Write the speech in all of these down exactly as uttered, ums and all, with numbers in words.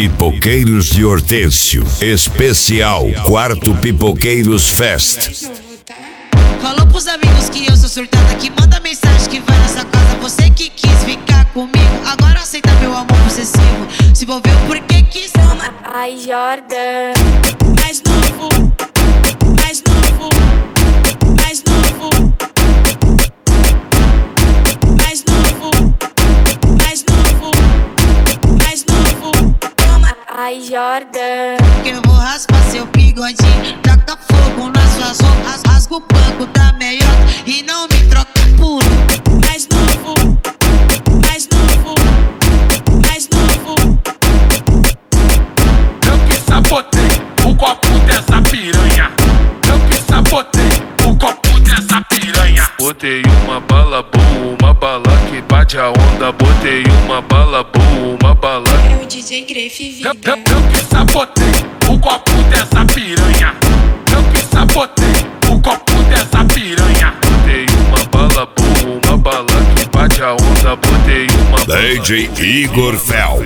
Pipoqueiros de Hortêncio, especial Quarto Pipoqueiros Fest. Falou pros amigos que eu sou surtada, que manda mensagem que vai nessa casa. Você que quis ficar comigo, agora aceita meu amor possessivo. Se envolveu porque quis. Ai, Jordan. Mais novo, mais novo, mais novo, mais novo, mais novo, mais novo. Ai, Jordan. Que eu vou raspar seu bigodinho, taca fogo nas suas roupas, rasga o banco da meiota e não me troca por um. Mais novo, mais novo, mais novo. Eu que sabotei o copo dessa piranha. Eu que sabotei o copo dessa piranha. Botei uma bala boa, uma bala que bate a onda. Botei uma bala boa, uma bala. É o D J Grefe Vida. Eu, eu, eu que sabotei o copo dessa piranha. Eu que sabotei o copo dessa piranha. Botei uma bala boa, uma bala que bate a onda. Botei uma bala. D J Igor Fel.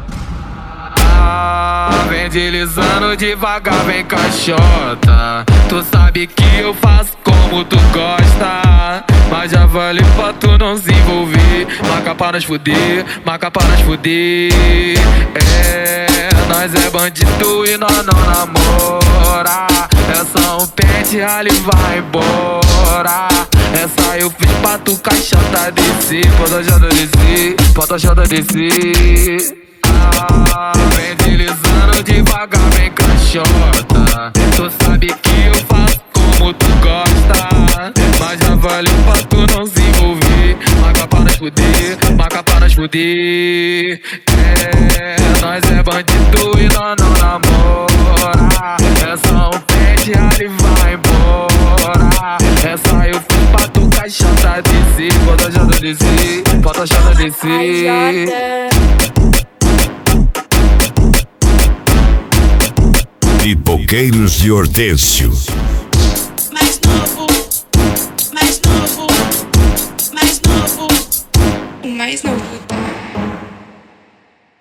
Ah, vem deslizando devagar, vem caixota. Tu sabe que eu faço como tu gosta, mas já vale pra tu não se envolver. Marca para nós fuder, marca para nós fuder. É, nós é bandido e nós não namora. É só um pente, ali vai embora. Essa eu fiz pra tu caixota descer. Pode achar descer, pode achar descer. Ah, vem deslizando devagar, vem caixota. Tu sabe que eu faço como tu gosta, mas já valeu pra tu não se envolver. Marca para nós fuder, marca para nós fuder. É, nós é bandido e nós não namora. É só um pente, ali vai embora. Essa eu fiz pra tu caixota descer. Pode achar descer, pode achar descer. Ai, Jordan. Pipoqueiros de Hortêncio. Mais novo, mais novo, mais novo. Mais novo.